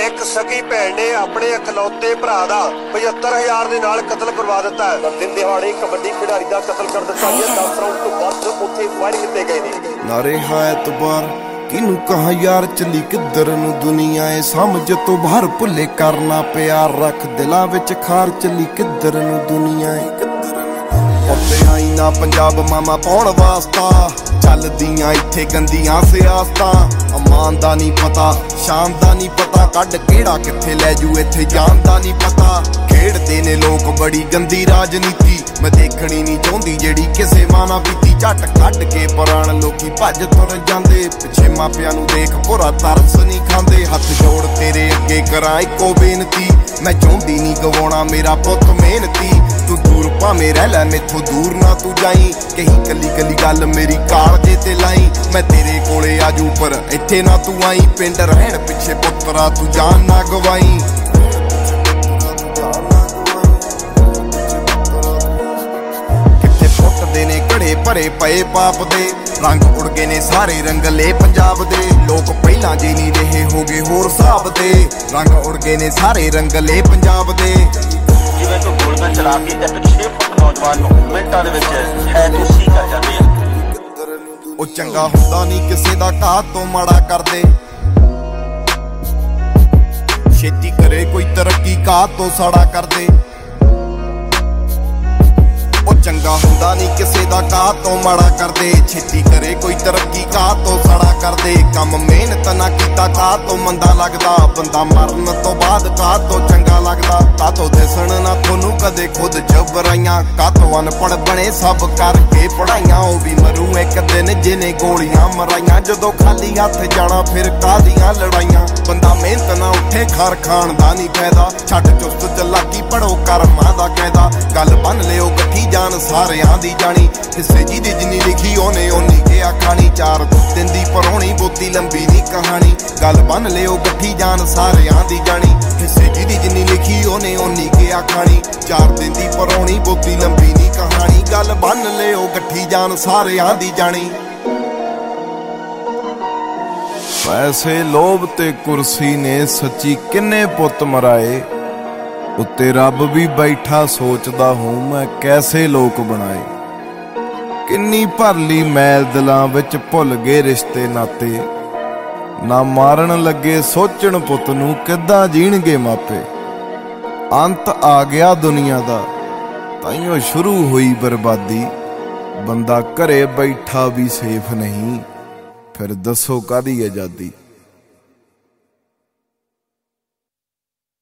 ਇੱਕ ਸਗੀ ਭੈਣ ਨੇ ਆਪਣੇ ਇਕਲੌਤੇ ਭਰਾ ਦਾ 75,000 ਦੇ ਨਾਲ ਕਤਲ ਕਰਵਾ ਦਿੱਤਾ ਹੈ। ਦਿਨ ਦਿਹਾੜੇ ਕਬੱਡੀ ਖਿਡਾਰੀ ਦਾ ਕਤਲ ਕਰ ਦਿੱਤਾ ਗਿਆ। 10 ਰਾਊਂਡ ਤੋਂ ਵੱਧ ਉੱਥੇ ਫਾਇਰ ਕੀਤੇ ਗਏ ਨੇ। ਨਾਰੇ ਹੈ ਐਤਬਾਰ ਕਿਨੂੰ ਕਹਾਂ ਯਾਰ ਚੱਲੀ ਕਿੱਧਰ ਨੂੰ ਦੁਨੀਆ ਏ ਸਮਝ ਤੋਂ ਬਾਹਰ ਭੁੱਲੇ ਕਰਨਾ ਪਿਆਰ ਰੱਖ ਦਿਲਾਂ ਵਿੱਚ ਖਾਰ ਚੱਲੀ ਕਿੱਧਰ ਨੂੰ ਦੁਨੀਆ ਏ ਉੱਤੇ ਆਈ ਨਾ ਪੰਜਾਬ ਮਾਮਾ ਪਾਉਣ ਵਾਸਤਾ ਚੱਲਦੀਆਂ ਇੱਥੇ ਗੰਦੀਆਂ ਸਿਆਸਤਾਂ ਅਮਾਨ ਦਾ ਨਹੀਂ ਪਤਾ ਸ਼ਾਨ ਦਾ ਨਹੀਂ ਪਤਾ ਕੱਢ ਕਿਹੜਾ ਕਿੱਥੇ ਲੈ ਜੂ ਇੱਥੇ ਜਾਨ ਦਾ ਨਹੀਂ ਪਤਾ ਖੇਡਦੇ ਨੇ ਲੋਕ ਬੜੀ ਗੰਦੀ ਰਾਜਨੀਤੀ ਮੈਂ ਦੇਖਣੀ ਨਹੀਂ ਚਾਹੁੰਦੀ ਜਿਹੜੀ ਕਿਸੇ ਮਾਂ ਨਾ ਬੀਤੀ ਝੱਟ ਕੱਢ ਕੇ ਪੁਰਾਣ ਲੋਕੀ ਭੱਜ ਤੁਰ ਜਾਂਦੇ ਪਿੱਛੇ ਮਾਪਿਆਂ ਨੂੰ ਦੇਖ ਭੋਰਾ ਤਰਸ ਨਹੀਂ ਖਾਂਦੇ ਹੱਥ ਜੋੜ ਤੇਰੇ ਅੱਗੇ ਕਰਾਂ ਇੱਕੋ ਬੇਨਤੀ ਮੈਂ ਚਾਹੁੰਦੀ ਨਹੀਂ ਗਵਾਉਣਾ ਮੇਰਾ ਪੁੱਤ ਮਿਹਨਤੀ ਤੂੰ ਦੂਰ ਭਾਵੇਂ ਰਹਿ ਲੈ ਮੈਥੋਂ ਦੂਰ ਨਾ ਤੂੰ ਜਾਈ ਕਹੀ ਕੱਲੀ ਕੱਲੀ ਗੱਲ ਮੇਰੀ ਕਾਲਜੇ ਤੇ ਲਾਈ ਮੈਂ ਤੇਰੇ ਕੋਲੇ ਆਜੂ ਪਰ ਇੱਥੇ ਨਾ ਤੂੰ ਆਈ ਪਿੰਡ ਰਹਿਣ ਪਿੱਛੇ ਪੁੱਤਰਾ ਤੂੰ ਜਾਨ ਨਾ ਗਵਾਈ ਕਿੱਥੇ ਫੁੱਟਦੇ ਨੇ ਘੜੇ ਭਰੇ ਪਏ ਪਾਪ ਦੇ ਰੰਗ ਉੜ ਗਏ ਨੇ ਸਾਰੇ ਰੰਗਲੇ ਪੰਜਾਬ ਦੇ ਲੋਕ ਪਹਿਲਾਂ ਜੇ ਨਹੀਂ ਰਹੇ ਹੋਗੇ ਹੋਰ ਹਿਸਾਬ ਦੇ ਰੰਗ ਉੜ ਗਏ ਨੇ ਸਾਰੇ ਰੰਗਲੇ ਪੰਜਾਬ ਦੇ ਜਿਵੇਂ ਤੂੰ ਗੋਲੀਆਂ ਚਲਾ ਕੇ ਇੱਕ 6 ਫੁੱਟ ਨੌਜਵਾਨ ਨੂੰ ਮਿੰਟਾਂ ਦੇ ਵਿੱਚ ਹੈ ਤੁਸੀਂ ਕਰ ਜਾਂਦੇ ਆ ਉਹ ਚੰਗਾ ਹੁੰਦਾ ਨਹੀਂ ਕਿਸੇ ਦਾ ਘਾਤ ਤੋਂ ਮਾੜਾ ਕਰਦੇ ਛੇਤੀ ਕਰੇ ਕੋਈ ਤਰੱਕੀ ਘਾਤ ਤੋਂ ਸਾੜਾ ਕਰਦੇ ਉਹ ਚੰਗਾ ਹੁੰਦਾ ਨਹੀਂ ਕਿਸੇ ਦਾ ਘਾਤ ਤੋਂ ਮਾੜਾ ਕਰਦੇ ਛੇਤੀ ਕਰੇ ਕੋਈ ਤਰੱਕੀ ਘਾਤ ਤੋਂ ਸਾੜਾ ਕਰਦੇ ਕੰਮ ਮਿਹਨਤ ਨਾ ਕੀਤਾ ਘਾਤ ਤੋਂ ਮੰਦਾ ਲੱਗਦਾ ਬੰਦਾ ਮਰਨ ਤੋਂ ਬਾਅਦ ਘਾਤ ਤੋਂ ਚੰਗਾ ਲੱਗਦਾ ਕਾਤੋਂ ਦਿਸਣ ਨਾ ਤੁਹਾਨੂੰ ਕਦੇ ਖੁਦ ਜਬਰਾਈਆਂ ਕਾਤੋਂ ਅਨਪੜ ਬਣੇ ਸਭ ਕਰਕੇ ਪੜਾਈਆਂ ਉਹ ਵੀ ਮਰੂ ਇੱਕ ਦਿਨ ਜਿਹਨੇ ਗੋਲੀਆਂ ਮਰਾਈਆਂ ਜਦੋਂ ਖਾਲੀ ਹੱਥ ਜਾਣਾ ਫਿਰ ਕਾਹਦੀਆਂ ਲੜਾਈਆਂ ਬੰਦਾ ਮਿਹਨਤ ਨਾ ਉੱਠੇ ਖਾਰ ਖਾਣ ਦਾ ਨਹੀਂ ਫਾਇਦਾ ਛੱਡ ਚੁਸਤ ਚਲਾਕੀ ਪੜੋ ਕਰਮਾਂ ਦਾ ਕਾਇਦਾ ਗੱਲ ਬੰਨ ਲਿਓ ਗੱਠੀ ਜਾਨ ਸਾਰਿਆਂ ਦੀ ਜਾਣੀ ਹਿੱਸੇ ਜਿਹਦੀ ਜਿੰਨੀ ਲਿਖੀ ਉਹਨੇ ਓਨੀ ਕਿਹਾ ਖਾਣੀ 4 ਦਿਨ ਦੀ ਪਰੋਣੀ ਬੋਤੀ ਲੰਬੀ ਦੀ ਕਹਾਣੀ ਗੱਲ ਬੰਨ ਲਿਓ ਗੱਠੀ ਜਾਨ ਸਾਰਿਆਂ ਦੀ ਜਾਣੀ ਹਿੱਸੇ ਜਿਹਦੀ ਜਿੰਨੀ ਲਿਖੀ ਉਹਨੇ ਓਨੀ ਕਿਹਾ ਖਾਣੀ 4 ਦਿਨ ਦੀ ਪਰੋਣੀ ਬੋਤੀ ਲੰਬੀ ਦੀ ਕਹਾਣੀ ਗੱਲ ਬੰਨ ਲਿਓ ਗੱਠੀ ਜਾਨ ਸਾਰਿਆਂ ਦੀ ਜਾਣੀ ਪੈਸੇ ਲੋਭ ਤੇ ਕੁਰਸੀ ਨੇ ਸੱਚੀ ਕਿੰਨੇ ਪੁੱਤ ਮਰਾਏ ਉੱਤੇ ਰੱਬ ਵੀ ਬੈਠਾ ਸੋਚਦਾ ਹੂੰ ਮੈਂ ਕੈਸੇ ਲੋਕ ਬਣਾਏ ਕਿੰਨੀ ਭਰ ਲਈ ਮੈਲ ਦਿਲਾਂ ਵਿੱਚ ਭੁੱਲ ਗਏ ਰਿਸ਼ਤੇ ਨਾਤੇ ਨਾ ਮਾਰਨ ਲੱਗੇ ਸੋਚਣ ਪੁੱਤ ਨੂੰ ਕਿੱਦਾਂ ਜੀਣਗੇ ਮਾਪੇ ਅੰਤ ਆ ਗਿਆ ਦੁਨੀਆ ਦਾ ਤਾਈਓ ਸ਼ੁਰੂ ਹੋਈ ਬਰਬਾਦੀ ਬੰਦਾ ਘਰੇ ਬੈਠਾ ਵੀ ਸੇਫ ਨਹੀਂ ਫਿਰ ਦੱਸੋ ਕਾਹਦੀ ਆਜ਼ਾਦੀ।